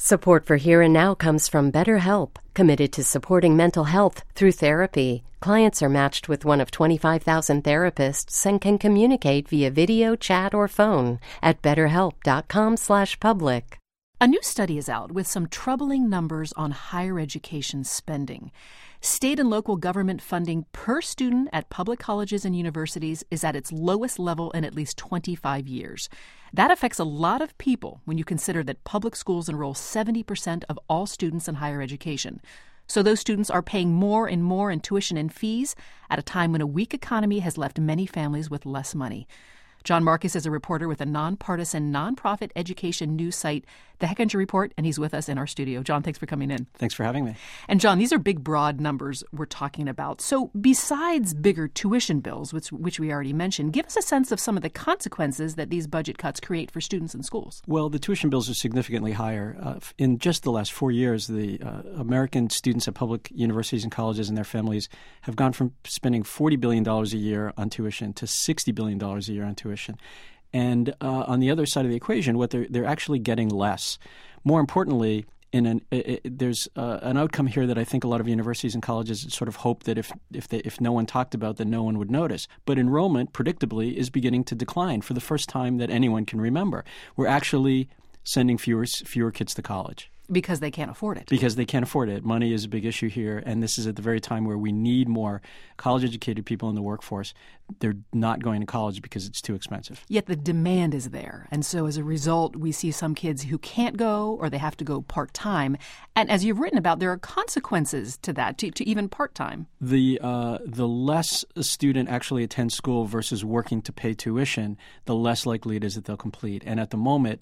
Support for Here and Now comes from BetterHelp, committed to supporting mental health through therapy. Clients are matched with one of 25,000 therapists and can communicate via video, chat, or phone at betterhelp.com/public. A new study is out with some troubling numbers on higher education spending. State and local government funding per student at public colleges and universities is at its lowest level in at least 25 years. That affects a lot of people when you consider that public schools enroll 70% of all students in higher education. So those students are paying more and more in tuition and fees at a time when a weak economy has left many families with less money. John Marcus is a reporter with a nonpartisan, nonprofit education news site, The Hechinger Report, and he's with us in our studio. John, thanks for coming in. Thanks for having me. And John, these are big, broad numbers we're talking about. So besides bigger tuition bills, which we already mentioned, give us a sense of some of the consequences that these budget cuts create for students and schools. Well, the tuition bills are significantly higher. In just the last 4 years, the American students at public universities and colleges and their families have gone from spending $40 billion a year on tuition to $60 billion a year on tuition. And on the other side of the equation, what they're actually getting less. More importantly, there's an outcome here that I think a lot of universities and colleges sort of hope that if no one talked about, then no one would notice. But enrollment, predictably, is beginning to decline for the first time that anyone can remember. We're actually sending fewer kids to college. Because they can't afford it. Because they can't afford it. Money is a big issue here, and this is at the very time where we need more college-educated people in the workforce. They're not going to college because it's too expensive. Yet the demand is there, and so as a result, we see some kids who can't go or they have to go part-time. And as you've written about, there are consequences to that, to even part-time. The less a student actually attends school versus working to pay tuition, the less likely it is that they'll complete. And at the moment,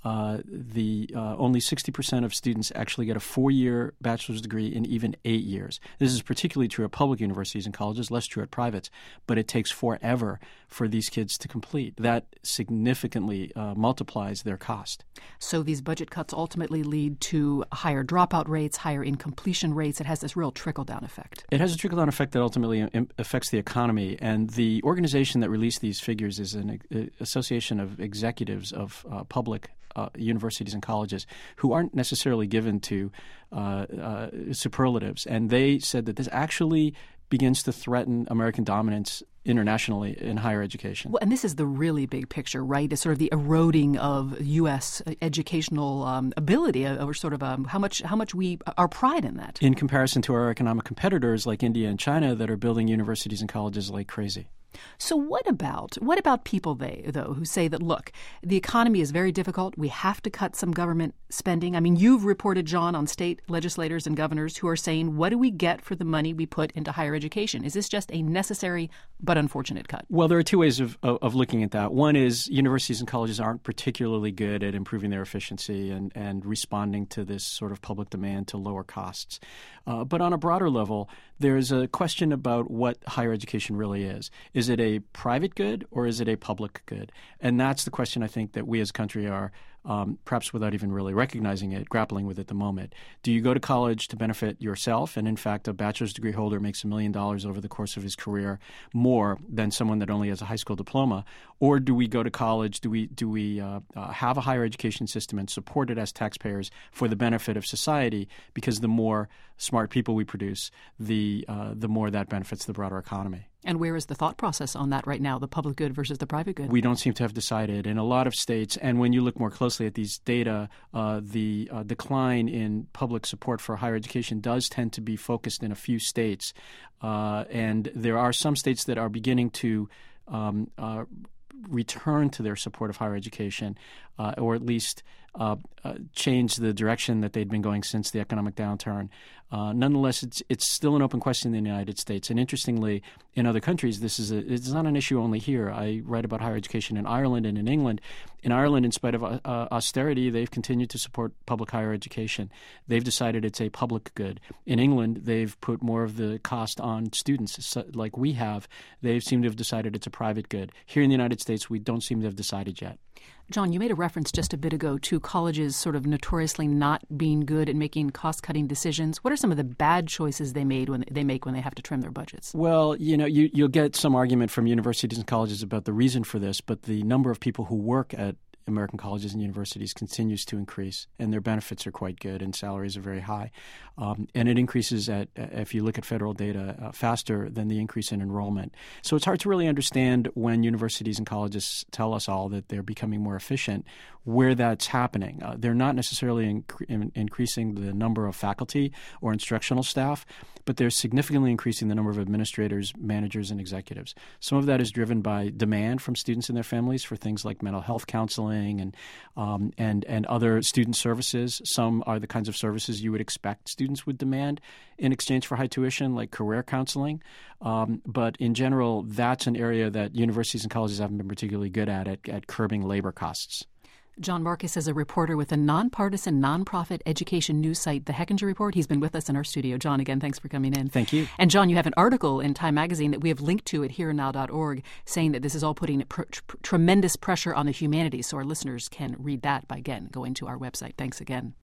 only 60% of students actually get a 4-year bachelor's degree in even 8 years. This is particularly true at public universities and colleges, less true at privates, but it takes forever for these kids to complete. That significantly multiplies their cost. So these budget cuts ultimately lead to higher dropout rates, higher incompletion rates. It has this real trickle-down effect. It has a trickle-down effect that ultimately affects the economy. And the organization that released these figures is an association of executives of public universities and colleges who aren't necessarily given to superlatives. And they said that this actually begins to threaten American dominance internationally in higher education. Well, and this is the really big picture, right? It's sort of the eroding of U.S. educational ability, or sort of how much we our pride in that. In comparison to our economic competitors like India and China that are building universities and colleges like crazy. So what about people who say that, look, the economy is very difficult. We have to cut some government spending. I mean, you've reported, John, on state legislators and governors who are saying, what do we get for the money we put into higher education? Is this just a necessary but unfortunate cut? Well, there are two ways of looking at that. One is universities and colleges aren't particularly good at improving their efficiency and responding to this sort of public demand to lower costs. But on a broader level, there's a question about what higher education really is. Is it a private good or is it a public good? And that's the question I think that we as a country are, perhaps without even really recognizing it, grappling with at the moment. Do you go to college to benefit yourself? And in fact, a bachelor's degree holder makes $1 million over the course of his career, more than someone that only has a high school diploma. Or do we go to college? Do we have a higher education system and support it as taxpayers for the benefit of society? Because the more smart people we produce, the more that benefits the broader economy. And where is the thought process on that right now, the public good versus the private good? We don't seem to have decided in a lot of states. And when you look more closely at these data, the decline in public support for higher education does tend to be focused in a few states. And there are some states that are beginning to return to their support of higher education, or at least change the direction that they'd been going since the economic downturn. Nonetheless, it's still an open question in the United States. And interestingly, in other countries, it's not an issue only here. I write about higher education in Ireland and in England. In Ireland, in spite of austerity, they've continued to support public higher education. They've decided it's a public good. In England, they've put more of the cost on students, like we have. They seem to have decided it's a private good. Here in the United States, we don't seem to have decided yet. John, you made a reference just a bit ago to colleges sort of notoriously not being good at making cost-cutting decisions. What are some of the bad choices they make when they have to trim their budgets? Well, you'll get some argument from universities and colleges about the reason for this, but the number of people who work at American colleges and universities continues to increase, and their benefits are quite good, and salaries are very high. And it increases if you look at federal data, faster than the increase in enrollment. So it's hard to really understand when universities and colleges tell us all that they're becoming more efficient, where that's happening. They're not necessarily increasing the number of faculty or instructional staff, but they're significantly increasing the number of administrators, managers, and executives. Some of that is driven by demand from students and their families for things like mental health counseling and other student services. Some are the kinds of services you would expect students would demand in exchange for high tuition, like career counseling. But in general, that's an area that universities and colleges haven't been particularly good at curbing labor costs. John Marcus is a reporter with the nonpartisan nonprofit education news site, The Hechinger Report. He's been with us in our studio. John, again, thanks for coming in. Thank you. And John, you have an article in Time Magazine that we have linked to at hereandnow.org saying that this is all putting tremendous pressure on the humanities. So our listeners can read that by, again, going to our website. Thanks again.